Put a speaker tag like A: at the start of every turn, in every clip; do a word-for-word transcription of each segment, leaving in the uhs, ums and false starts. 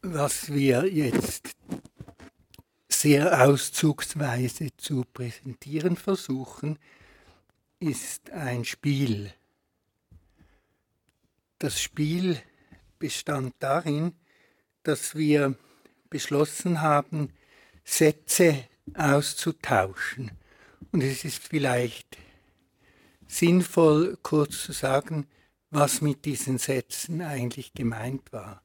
A: was wir jetzt sehr auszugsweise zu präsentieren versuchen, ist ein Spiel. Das Spiel bestand darin, dass wir beschlossen haben, Sätze auszutauschen. Und es ist vielleicht sinnvoll, kurz zu sagen, was mit diesen Sätzen eigentlich gemeint war.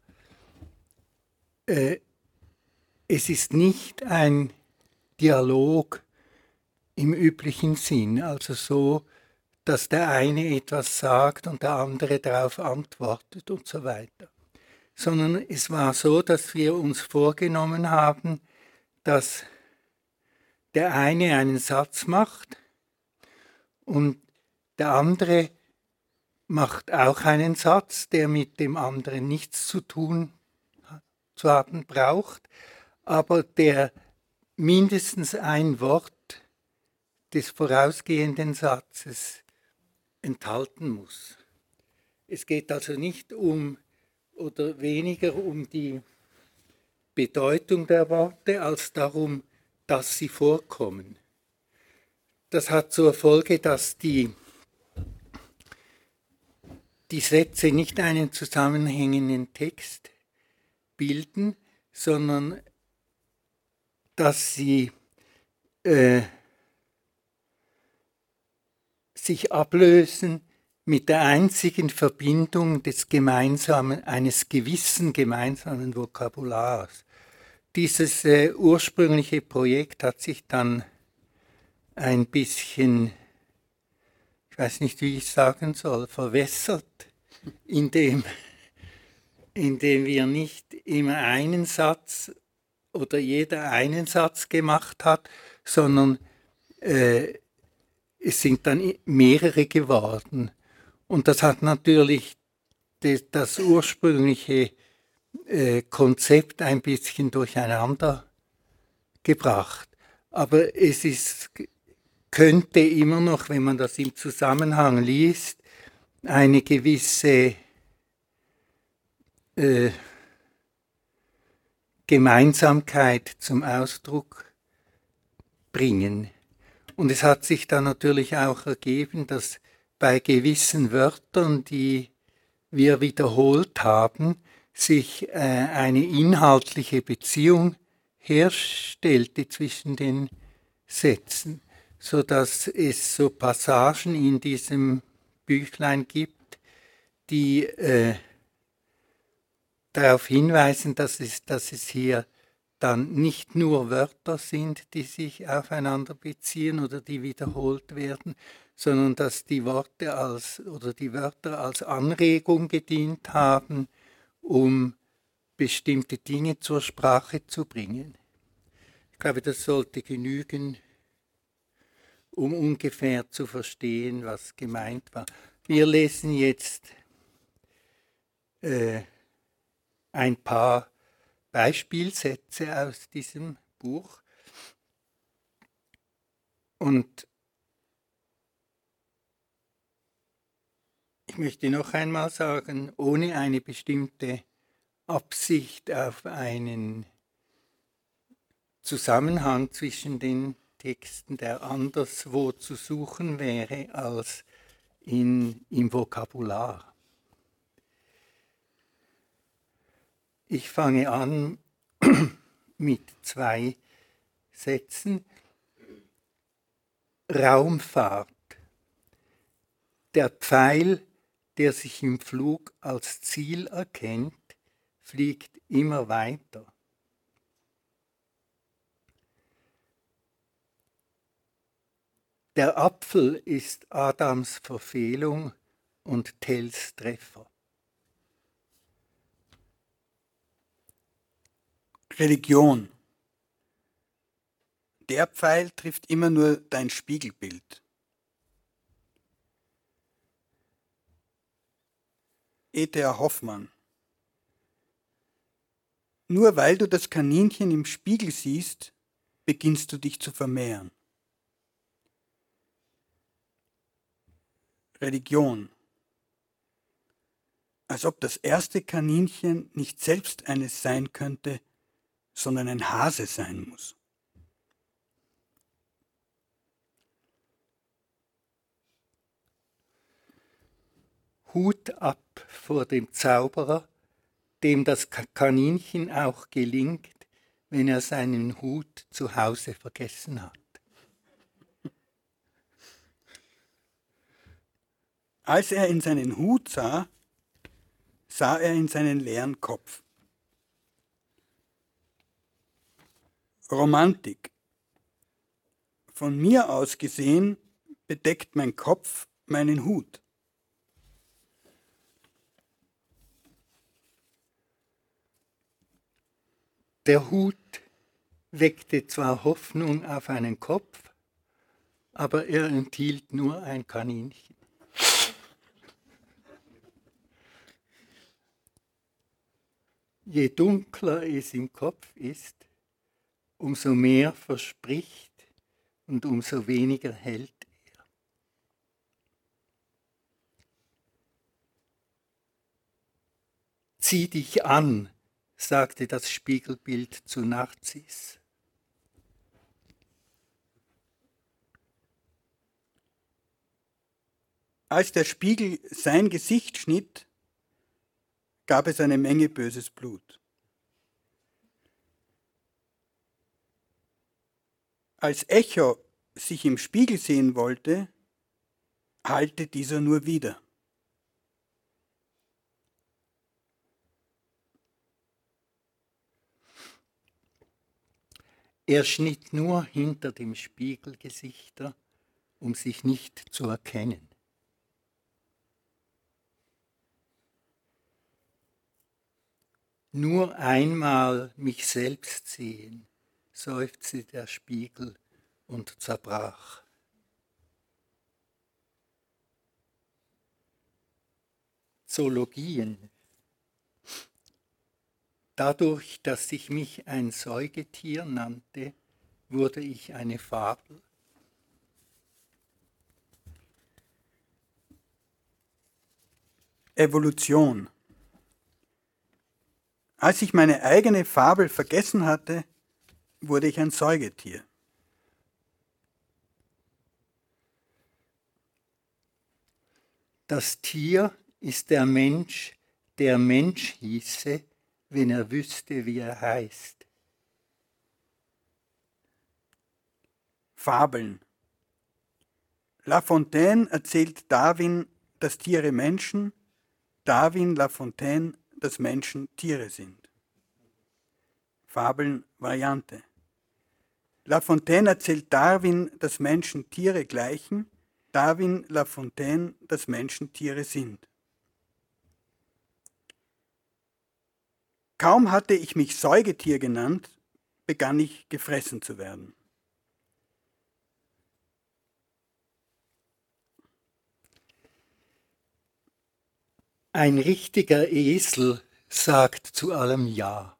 A: Äh, es ist nicht ein Dialog im üblichen Sinn, also so, dass der eine etwas sagt und der andere darauf antwortet und so weiter. Sondern es war so, dass wir uns vorgenommen haben, dass der eine einen Satz macht und der andere macht auch einen Satz, der mit dem anderen nichts zu tun zu haben braucht, aber der mindestens ein Wort des vorausgehenden Satzes enthalten muss. Es geht also nicht um oder weniger um die Bedeutung der Worte als darum, dass sie vorkommen. Das hat zur Folge, dass die, die Sätze nicht einen zusammenhängenden Text bilden, sondern dass sie äh, sich ablösen mit der einzigen Verbindung des gemeinsamen, eines gewissen gemeinsamen Vokabulars. Dieses äh, ursprüngliche Projekt hat sich dann ein bisschen, ich weiß nicht, wie ich sagen soll, verwässert, indem, indem wir nicht immer einen Satz oder jeder einen Satz gemacht hat, sondern äh, es sind dann mehrere geworden. Und das hat natürlich das ursprüngliche äh, Konzept ein bisschen durcheinander gebracht. Aber es ist, könnte immer noch, wenn man das im Zusammenhang liest, eine gewisse äh, Gemeinsamkeit zum Ausdruck bringen. Und es hat sich dann natürlich auch ergeben, dass bei gewissen Wörtern, die wir wiederholt haben, sich äh, eine inhaltliche Beziehung herstellte zwischen den Sätzen, sodass es so Passagen in diesem Büchlein gibt, die äh, darauf hinweisen, dass es, dass es hier dann nicht nur Wörter sind, die sich aufeinander beziehen oder die wiederholt werden, sondern dass die Worte als oder die Wörter als Anregung gedient haben, um bestimmte Dinge zur Sprache zu bringen. Ich glaube, das sollte genügen, um ungefähr zu verstehen, was gemeint war. Wir lesen jetzt äh, ein paar Beispielsätze aus diesem Buch. Und ich möchte noch einmal sagen, ohne eine bestimmte Absicht auf einen Zusammenhang zwischen den Texten, der anderswo zu suchen wäre als in, im Vokabular. Ich fange an mit zwei Sätzen. Raumfahrt. Der Pfeil, der sich im Flug als Ziel erkennt, fliegt immer weiter. Der Apfel ist Adams Verfehlung und Tells Treffer.
B: Religion. Der Pfeil trifft immer nur dein Spiegelbild. E T A Hoffmann. Nur weil du das Kaninchen im Spiegel siehst, beginnst du dich zu vermehren. Religion. als ob das erste Kaninchen nicht selbst eines sein könnte, sondern ein Hase sein muss.
A: Hut ab vor dem Zauberer, dem das Kaninchen auch gelingt, wenn er seinen Hut zu Hause vergessen hat.
B: Als er in seinen Hut sah, sah er in seinen leeren Kopf. Romantik. Von mir aus gesehen bedeckt mein Kopf meinen Hut.
A: Der Hut weckte zwar Hoffnung auf einen Kopf, aber er enthielt nur ein Kaninchen. Je dunkler es im Kopf ist, umso mehr verspricht und umso weniger hält er. Zieh dich an, sagte das Spiegelbild zu Narziss.
B: Als der Spiegel sein Gesicht schnitt, gab es eine Menge böses Blut. Als Echo sich im Spiegel sehen wollte, hallte dieser nur wider.
A: Er schnitt nur hinter dem Spiegel Gesichter, um sich nicht zu erkennen. Nur einmal mich selbst sehen, seufzte der Spiegel und zerbrach. Zoologien. Dadurch, dass ich mich ein Säugetier nannte, wurde ich eine Fabel.
B: Evolution. Als ich meine eigene Fabel vergessen hatte, wurde ich ein Säugetier.
A: Das Tier ist der Mensch, der Mensch hieße, wenn er wüsste, wie er heißt.
B: Fabeln. La Fontaine erzählt Darwin, dass Tiere Menschen, Darwin La Fontaine, dass Menschen Tiere sind. Fabeln Variante. La Fontaine erzählt Darwin, dass Menschen Tiere gleichen, Darwin La Fontaine, dass Menschen Tiere sind. Kaum hatte ich mich Säugetier genannt, begann ich gefressen zu werden.
A: Ein richtiger Esel sagt zu allem Ja.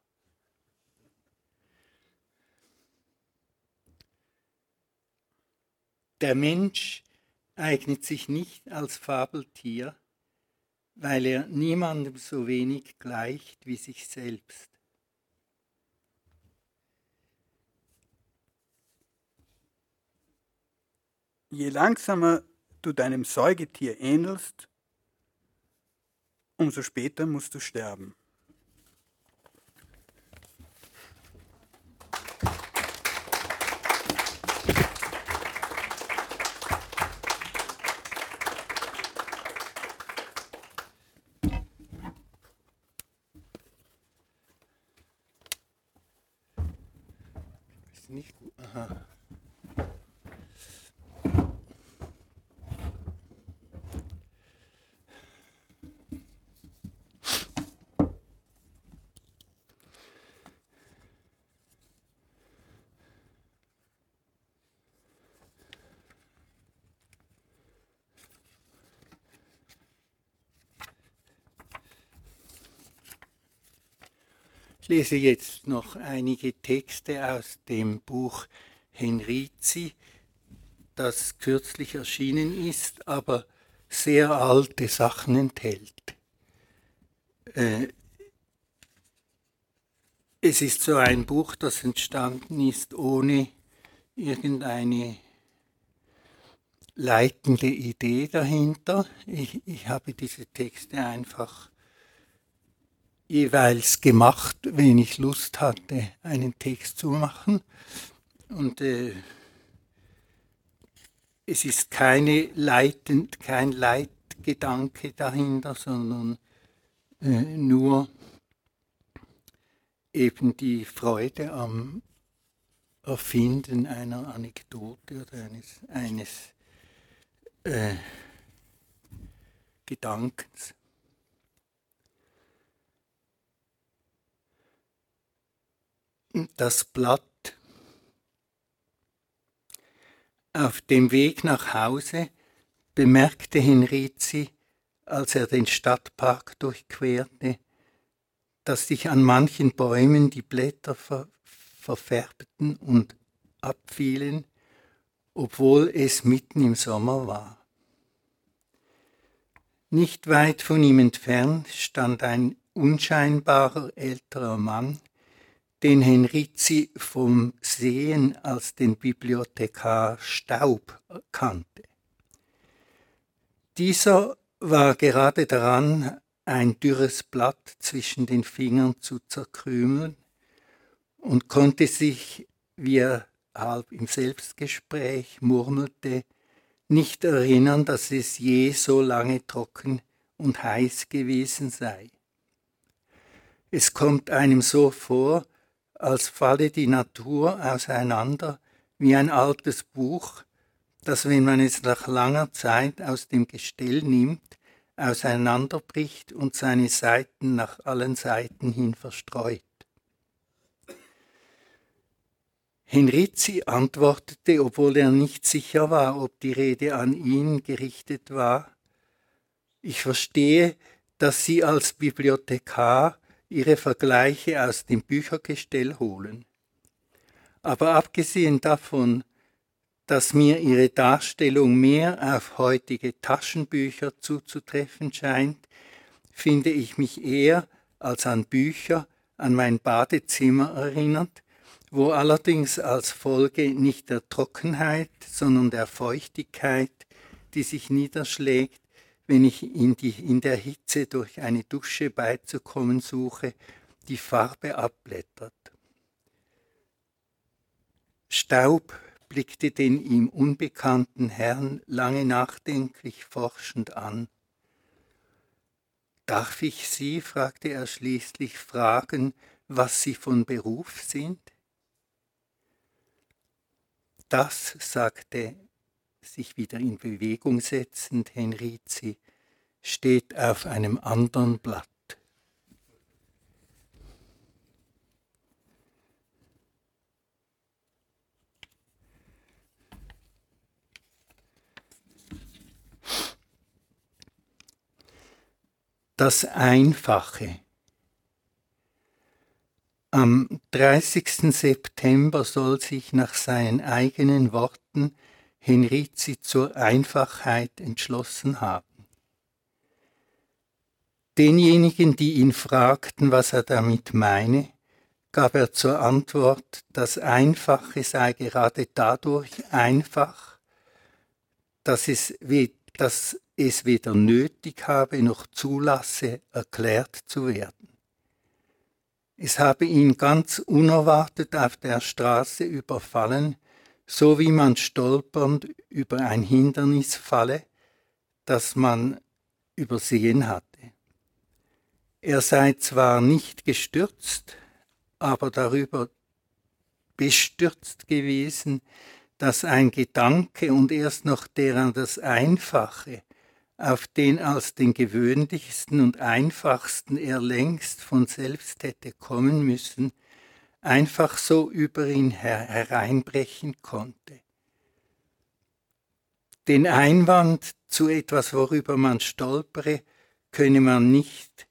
A: Der Mensch eignet sich nicht als Fabeltier, weil er niemandem so wenig gleicht wie sich selbst.
B: Je langsamer du deinem Säugetier ähnelst, umso später musst du sterben.
A: Ist nicht gut. Aha. Ich lese jetzt noch einige Texte aus dem Buch Henrici, das kürzlich erschienen ist, aber sehr alte Sachen enthält. Äh, es ist so ein Buch, das entstanden ist ohne irgendeine leitende Idee dahinter. Ich, ich habe diese Texte einfach jeweils gemacht, wenn ich Lust hatte, einen Text zu machen. Und äh, es ist keine leitend, kein Leitgedanke dahinter, sondern äh, nur eben die Freude am Erfinden einer Anekdote oder eines, eines äh, Gedankens. Das Blatt. Auf dem Weg nach Hause bemerkte Henrizi, als er den Stadtpark durchquerte, dass sich an manchen Bäumen die Blätter ver verfärbten und abfielen, obwohl es mitten im Sommer war. Nicht weit von ihm entfernt stand ein unscheinbarer älterer Mann, den Henrizi vom Sehen als den Bibliothekar Staub kannte. Dieser war gerade daran, ein dürres Blatt zwischen den Fingern zu zerkrümeln und konnte sich, wie er halb im Selbstgespräch murmelte, nicht erinnern, dass es je so lange trocken und heiß gewesen sei. Es kommt einem so vor, als falle die Natur auseinander wie ein altes Buch, das, wenn man es nach langer Zeit aus dem Gestell nimmt, auseinanderbricht und seine Seiten nach allen Seiten hin verstreut. Henrizi antwortete, obwohl er nicht sicher war, ob die Rede an ihn gerichtet war: Ich verstehe, dass Sie als Bibliothekar Ihre Vergleiche aus dem Büchergestell holen. Aber abgesehen davon, dass mir Ihre Darstellung mehr auf heutige Taschenbücher zuzutreffen scheint, finde ich mich eher als an Bücher an mein Badezimmer erinnert, wo allerdings als Folge nicht der Trockenheit, sondern der Feuchtigkeit, die sich niederschlägt, wenn ich in, die, in der Hitze durch eine Dusche beizukommen suche, die Farbe abblättert. Staub blickte den ihm unbekannten Herrn lange nachdenklich forschend an. »Darf ich Sie«, fragte er schließlich, »fragen, was Sie von Beruf sind?« »Das«, sagte, sich wieder in Bewegung setzend Henrizi, »steht auf einem anderen Blatt.« Das Einfache. Am dreißigsten September soll sich nach seinen eigenen Worten Henrizi zur Einfachheit entschlossen haben. Denjenigen, die ihn fragten, was er damit meine, gab er zur Antwort, das Einfache sei gerade dadurch einfach, dass es, dass es weder nötig habe noch zulasse, erklärt zu werden. Es habe ihn ganz unerwartet auf der Straße überfallen, so wie man stolpernd über ein Hindernis falle, das man übersehen hatte. Er sei zwar nicht gestürzt, aber darüber bestürzt gewesen, dass ein Gedanke und erst noch der an das Einfache, auf den als den gewöhnlichsten und einfachsten er längst von selbst hätte kommen müssen, einfach so über ihn her hereinbrechen konnte. Den Einwand zu etwas, worüber man stolpere, könne man nicht,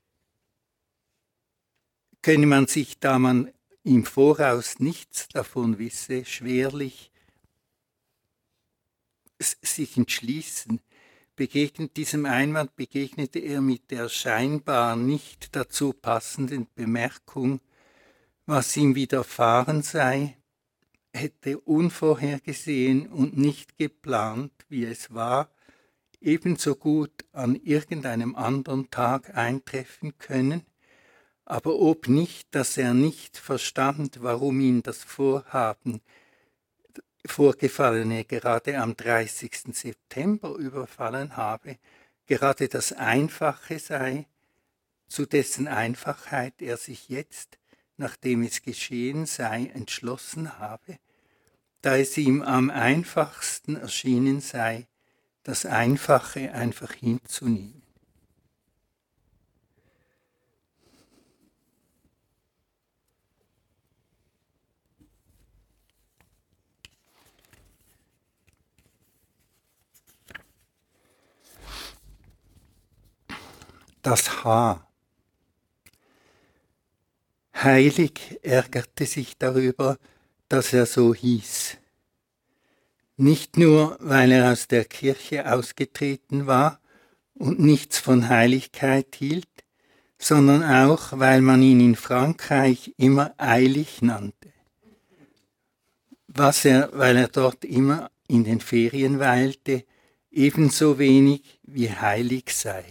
A: könne man sich, da man im Voraus nichts davon wisse, schwerlich sich entschließen. begegnet, diesem Einwand begegnete er mit der scheinbar nicht dazu passenden Bemerkung, was ihm widerfahren sei, hätte unvorhergesehen und nicht geplant, wie es war, ebenso gut an irgendeinem anderen Tag eintreffen können, aber ob nicht, dass er nicht verstand, warum ihn das Vorhaben, Vorgefallene gerade am dreißigsten September überfallen habe, gerade das Einfache sei, zu dessen Einfachheit er sich jetzt, nachdem es geschehen sei, entschlossen habe, da es ihm am einfachsten erschienen sei, das Einfache einfach hinzunehmen. Das H. Heilig ärgerte sich darüber, dass er so hieß. Nicht nur, weil er aus der Kirche ausgetreten war und nichts von Heiligkeit hielt, sondern auch, weil man ihn in Frankreich immer eilig nannte, was er, weil er dort immer in den Ferien weilte, ebenso wenig wie heilig sei.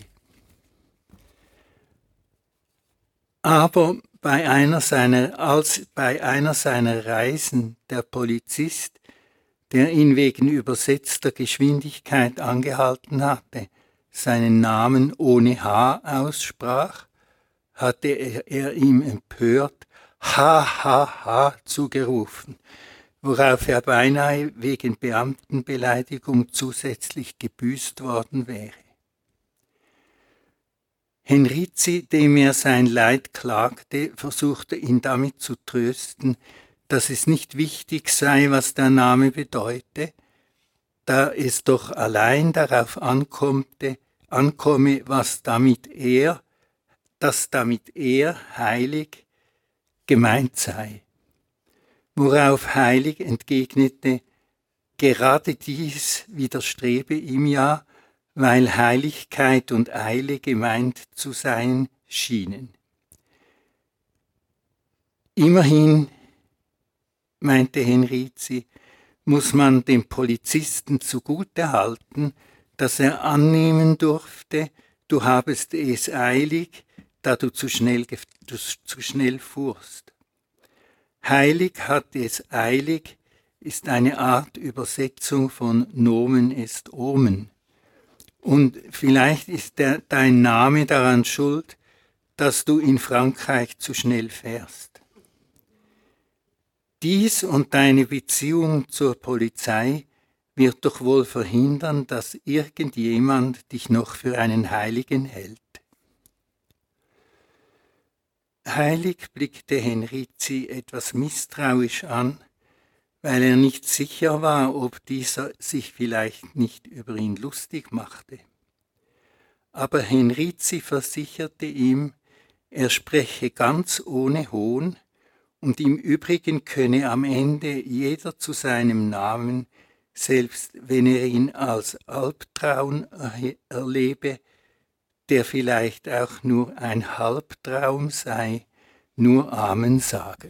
A: Aber bei einer seiner, als bei einer seiner Reisen der Polizist, der ihn wegen übersetzter Geschwindigkeit angehalten hatte, seinen Namen ohne H aussprach, hatte er, er ihm empört Ha, ha, ha zugerufen, worauf er beinahe wegen Beamtenbeleidigung zusätzlich gebüßt worden wäre. Henrici, dem er sein Leid klagte, versuchte ihn damit zu trösten, dass es nicht wichtig sei, was der Name bedeute, da es doch allein darauf ankommte, ankomme, was damit er, dass damit er, heilig, gemeint sei. Worauf heilig entgegnete, gerade dies widerstrebe ihm ja, weil Heiligkeit und Eile gemeint zu sein schienen. Immerhin, meinte Henrici, muss man dem Polizisten zugute halten, dass er annehmen durfte, du habest es eilig, da du zu schnell, du zu schnell fuhrst. Heilig hat es eilig ist eine Art Übersetzung von Nomen est Omen. Und vielleicht ist der, dein Name daran schuld, dass du in Frankreich zu schnell fährst. Dies und deine Beziehung zur Polizei wird doch wohl verhindern, dass irgendjemand dich noch für einen Heiligen hält. Heilig blickte Henrici etwas misstrauisch an, weil er nicht sicher war, ob dieser sich vielleicht nicht über ihn lustig machte. Aber Henrici versicherte ihm, er spreche ganz ohne Hohn und im Übrigen könne am Ende jeder zu seinem Namen, selbst wenn er ihn als Albtraum erlebe, der vielleicht auch nur ein Halbtraum sei, nur Amen sagen.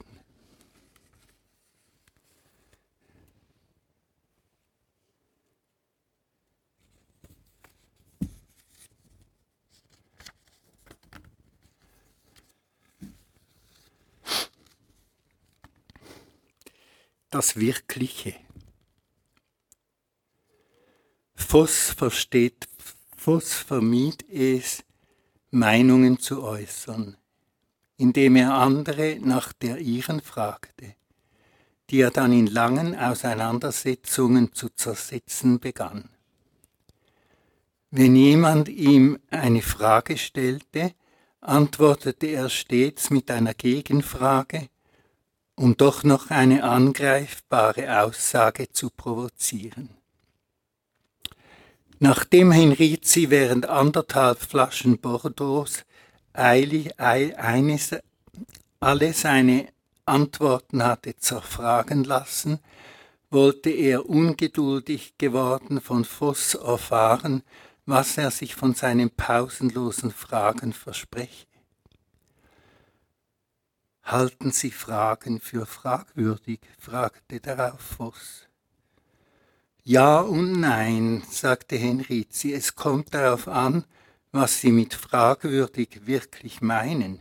A: Das Wirkliche. Voss versteht, Voss vermied es, Meinungen zu äußern, indem er andere nach der ihren fragte, die er dann in langen Auseinandersetzungen zu zersetzen begann. Wenn jemand ihm eine Frage stellte, antwortete er stets mit einer Gegenfrage, um doch noch eine angreifbare Aussage zu provozieren. Nachdem Henrici während anderthalb Flaschen Bordeaux eilig eines, alle seine Antworten hatte zerfragen lassen, wollte er ungeduldig geworden von Voss erfahren, was er sich von seinen pausenlosen Fragen verspreche. Halten Sie Fragen für fragwürdig? Fragte darauf Voss. Ja und nein, sagte Henrizi, es kommt darauf an, was Sie mit fragwürdig wirklich meinen.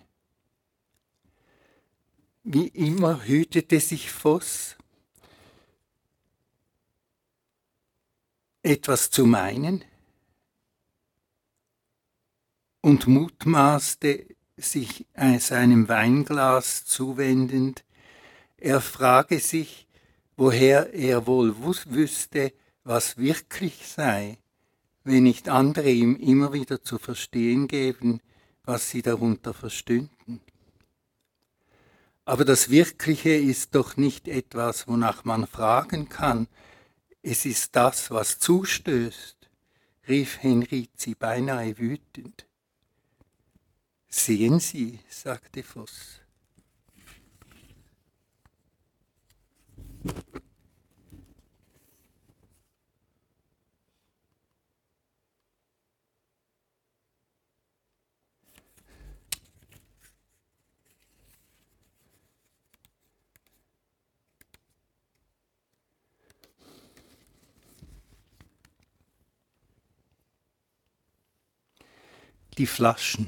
A: Wie immer hütete sich Voss, etwas zu meinen und mutmaßte, sich seinem Weinglas zuwendend, er frage sich, woher er wohl wüsste, was wirklich sei, wenn nicht andere ihm immer wieder zu verstehen geben, was sie darunter verstünden. Aber das Wirkliche ist doch nicht etwas, wonach man fragen kann, es ist das, was zustößt, rief Henrizi beinahe wütend. Sehen Sie, sagte Voss. Die Flaschen.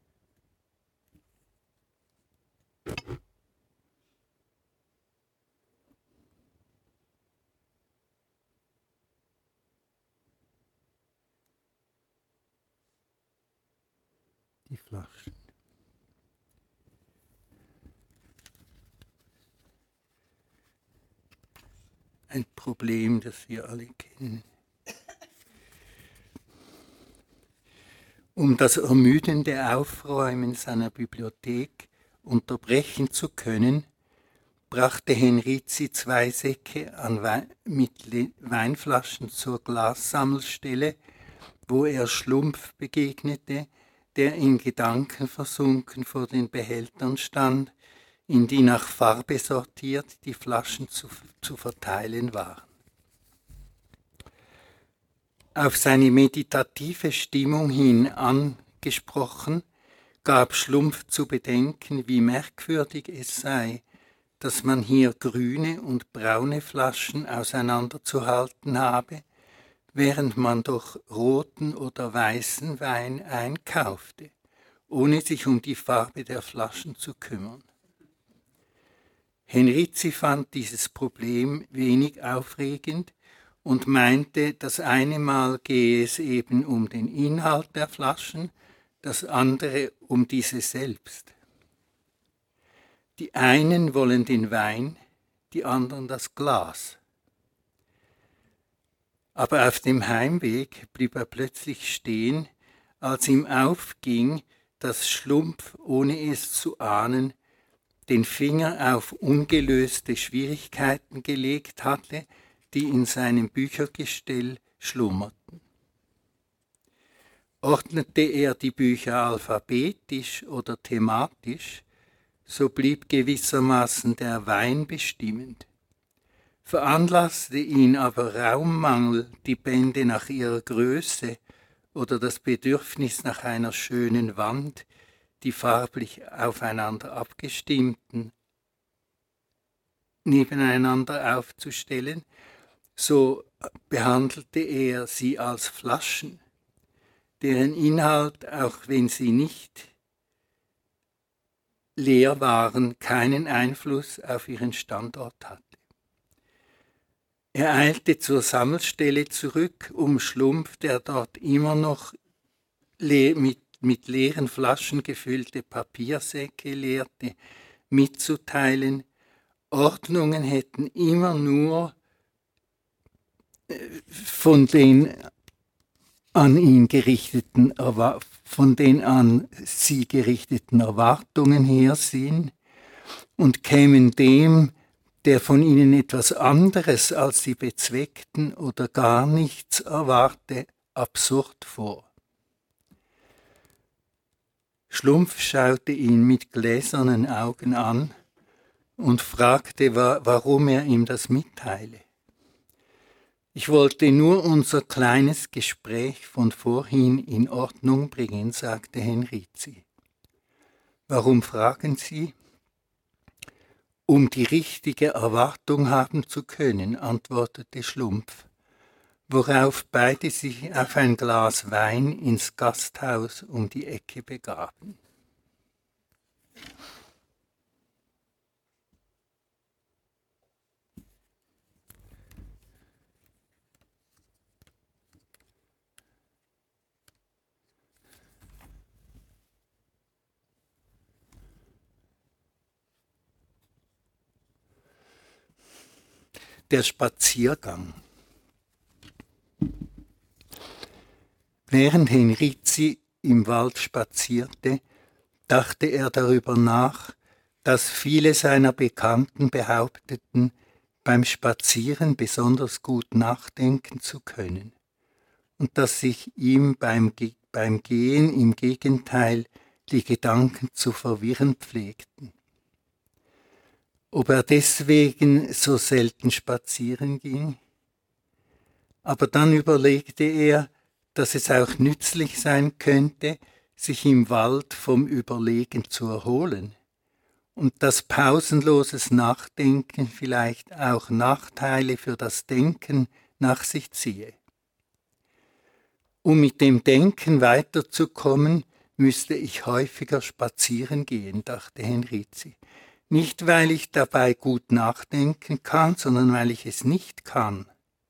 A: Die Flaschen. Ein Problem, das wir alle kennen. Um das ermüdende Aufräumen seiner Bibliothek unterbrechen zu können, brachte Henrizi zwei Säcke an Wein, mit Le- Weinflaschen zur Glassammelstelle, wo er Schlumpf begegnete, der in Gedanken versunken vor den Behältern stand, in die nach Farbe sortiert die Flaschen zu, zu verteilen waren. Auf seine meditative Stimmung hin angesprochen, gab Schlumpf zu bedenken, wie merkwürdig es sei, dass man hier grüne und braune Flaschen auseinanderzuhalten habe, während man doch roten oder weißen Wein einkaufte, ohne sich um die Farbe der Flaschen zu kümmern. Henrizi fand dieses Problem wenig aufregend und meinte, das eine Mal gehe es eben um den Inhalt der Flaschen, das andere um diese selbst. Die einen wollen den Wein, die anderen das Glas. Aber auf dem Heimweg blieb er plötzlich stehen, als ihm aufging, dass Schlumpf, ohne es zu ahnen, den Finger auf ungelöste Schwierigkeiten gelegt hatte, die in seinem Büchergestell schlummerten. Ordnete er die Bücher alphabetisch oder thematisch, so blieb gewissermaßen der Wein bestimmend. Veranlasste ihn aber Raummangel, die Bände nach ihrer Größe oder das Bedürfnis nach einer schönen Wand, die farblich aufeinander abgestimmten, nebeneinander aufzustellen, so behandelte er sie als Flaschen, deren Inhalt, auch wenn sie nicht leer waren, keinen Einfluss auf ihren Standort hatte. Er eilte zur Sammelstelle zurück, um Schlumpf, der dort immer noch le- mit, mit leeren Flaschen gefüllte Papiersäcke leerte, mitzuteilen, Ordnungen hätten immer nur von den an ihn gerichteten, von den an sie gerichteten Erwartungen hersehen und kämen dem, der von ihnen etwas anderes als sie bezweckten oder gar nichts erwarte, absurd vor. Schlumpf schaute ihn mit gläsernen Augen an und fragte, warum er ihm das mitteile. Ich wollte nur unser kleines Gespräch von vorhin in Ordnung bringen, sagte Henrizi. Warum fragen Sie? Um die richtige Erwartung haben zu können, antwortete Schlumpf, worauf beide sich auf ein Glas Wein ins Gasthaus um die Ecke begaben. Der Spaziergang. Während Henrizi im Wald spazierte, dachte er darüber nach, dass viele seiner Bekannten behaupteten, beim Spazieren besonders gut nachdenken zu können und dass sich ihm beim, beim Gehen im Gegenteil die Gedanken zu verwirren pflegten. Ob er deswegen so selten spazieren ging? Aber dann überlegte er, dass es auch nützlich sein könnte, sich im Wald vom Überlegen zu erholen und dass pausenloses Nachdenken vielleicht auch Nachteile für das Denken nach sich ziehe. Um mit dem Denken weiterzukommen, müsste ich häufiger spazieren gehen, dachte Henrizi. Nicht, weil ich dabei gut nachdenken kann, sondern weil ich es nicht kann.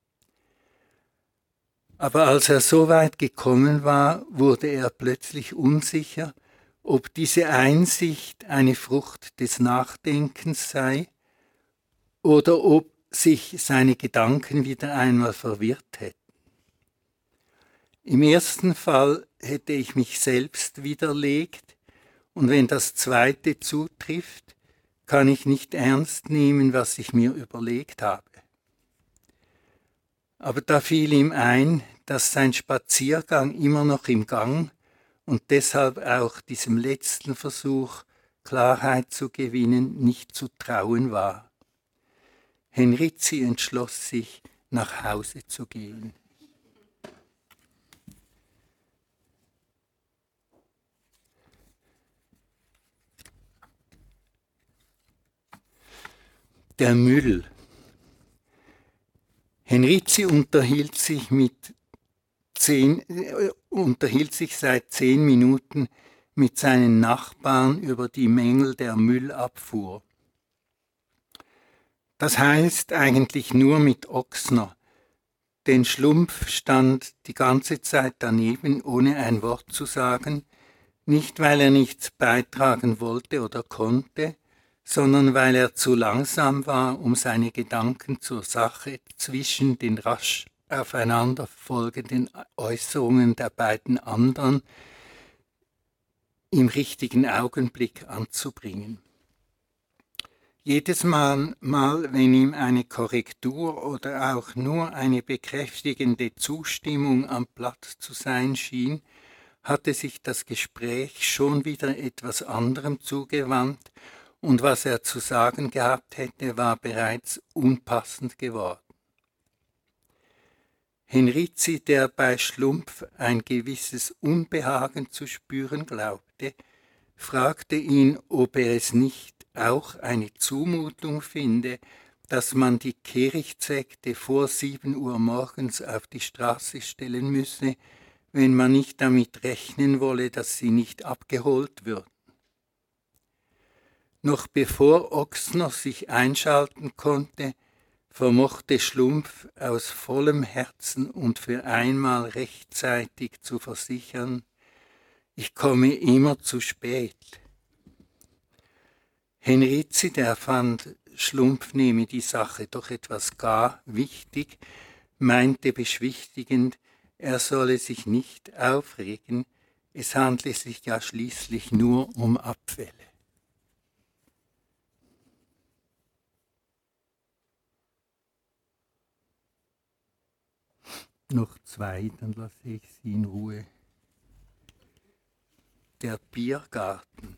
A: Aber als er so weit gekommen war, wurde er plötzlich unsicher, ob diese Einsicht eine Frucht des Nachdenkens sei oder ob sich seine Gedanken wieder einmal verwirrt hätten. Im ersten Fall hätte ich mich selbst widerlegt, und wenn das zweite zutrifft, kann ich nicht ernst nehmen, was ich mir überlegt habe. Aber da fiel ihm ein, dass sein Spaziergang immer noch im Gang und deshalb auch diesem letzten Versuch, Klarheit zu gewinnen, nicht zu trauen war. Henrizi entschloss sich, nach Hause zu gehen. Der Müll. Henrizi unterhielt sich, mit zehn, äh, unterhielt sich seit zehn Minuten mit seinen Nachbarn über die Mängel der Müllabfuhr. Das heißt eigentlich nur mit Ochsner, denn Schlumpf stand die ganze Zeit daneben, ohne ein Wort zu sagen, nicht weil er nichts beitragen wollte oder konnte, sondern weil er zu langsam war, um seine Gedanken zur Sache zwischen den rasch aufeinanderfolgenden Äußerungen der beiden anderen im richtigen Augenblick anzubringen. Jedes Mal, mal, wenn ihm eine Korrektur oder auch nur eine bekräftigende Zustimmung am Platz zu sein schien, hatte sich das Gespräch schon wieder etwas anderem zugewandt, und was er zu sagen gehabt hätte, war bereits unpassend geworden. Henrizi, der bei Schlumpf ein gewisses Unbehagen zu spüren glaubte, fragte ihn, ob er es nicht auch eine Zumutung finde, dass man die Kehrichtsäcke vor sieben Uhr morgens auf die Straße stellen müsse, wenn man nicht damit rechnen wolle, dass sie nicht abgeholt würden. Noch bevor Ochsner sich einschalten konnte, vermochte Schlumpf aus vollem Herzen und für einmal rechtzeitig zu versichern, ich komme immer zu spät. Henrizi, der fand, Schlumpf nehme die Sache doch etwas gar wichtig, meinte beschwichtigend, er solle sich nicht aufregen, es handle sich ja schließlich nur um Abfälle. Noch zwei, dann lasse ich sie in Ruhe. Der Biergarten.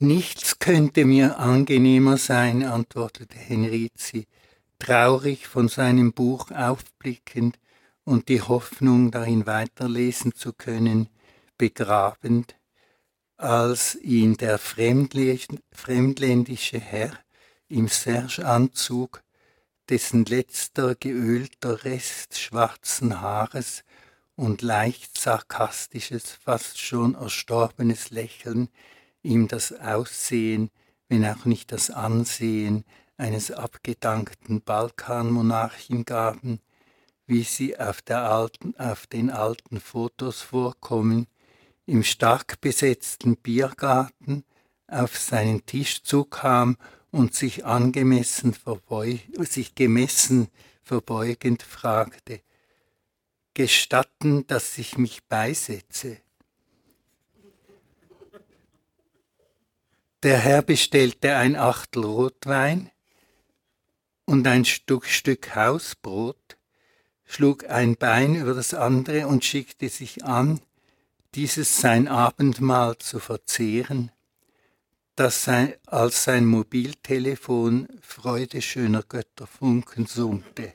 A: Nichts könnte mir angenehmer sein, antwortete Henrizi, traurig von seinem Buch aufblickend und die Hoffnung, darin weiterlesen zu können, begrabend, als ihn der fremdländische Herr im Sergeanzug, dessen letzter geölter Rest schwarzen Haares und leicht sarkastisches, fast schon erstorbenes Lächeln ihm das Aussehen, wenn auch nicht das Ansehen eines abgedankten Balkanmonarchen gaben, wie sie auf, der alten, auf den alten Fotos vorkommen, im stark besetzten Biergarten auf seinen Tisch zukam und sich angemessen verbeug, sich gemessen verbeugend fragte: Gestatten, dass ich mich beisetze? Der Herr bestellte ein Achtel Rotwein und ein Stück, Stück Hausbrot, schlug ein Bein über das andere und schickte sich an, dieses sein Abendmahl zu verzehren, das sein, als sein Mobiltelefon Freude schöner Götterfunken summte.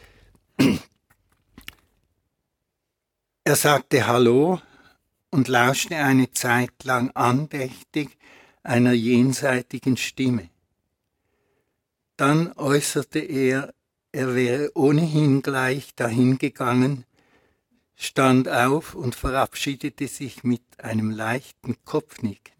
A: Er sagte Hallo und lauschte eine Zeit lang andächtig einer jenseitigen Stimme. Dann äußerte er, er wäre ohnehin gleich dahingegangen, stand auf und verabschiedete sich mit einem leichten Kopfnicken.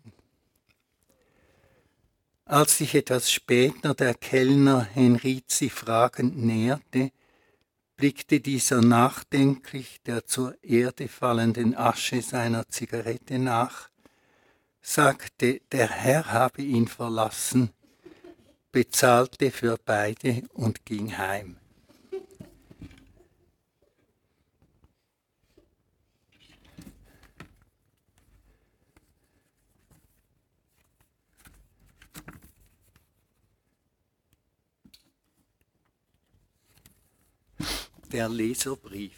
A: Als sich etwas später der Kellner Henrizi fragend näherte, blickte dieser nachdenklich der zur Erde fallenden Asche seiner Zigarette nach, sagte, der Herr habe ihn verlassen, bezahlte für beide und ging heim. Der Leserbrief.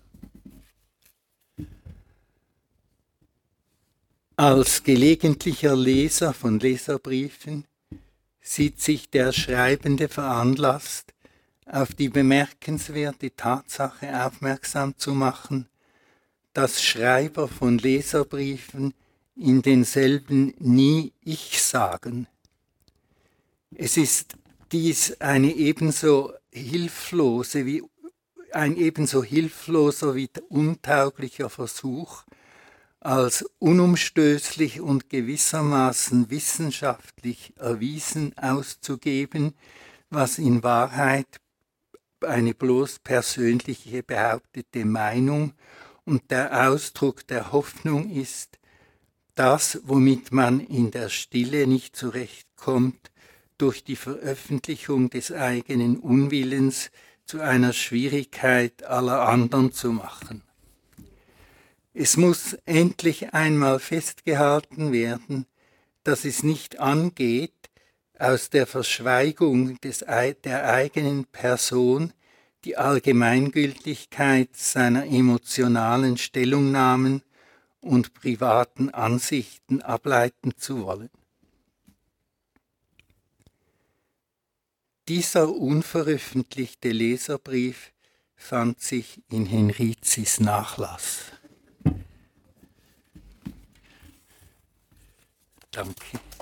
A: Als gelegentlicher Leser von Leserbriefen sieht sich der Schreibende veranlasst, auf die bemerkenswerte Tatsache aufmerksam zu machen, dass Schreiber von Leserbriefen in denselben nie Ich sagen. Es ist dies eine ebenso hilflose wie ein ebenso hilfloser wie untauglicher Versuch, als unumstößlich und gewissermaßen wissenschaftlich erwiesen auszugeben, was in Wahrheit eine bloß persönliche behauptete Meinung und der Ausdruck der Hoffnung ist, das, womit man in der Stille nicht zurechtkommt, durch die Veröffentlichung des eigenen Unwillens zu einer Schwierigkeit aller anderen zu machen. Es muss endlich einmal festgehalten werden, dass es nicht angeht, aus der Verschweigung des, der eigenen Person die Allgemeingültigkeit seiner emotionalen Stellungnahmen und privaten Ansichten ableiten zu wollen. Dieser unveröffentlichte Leserbrief fand sich in Henrizis Nachlass. Danke.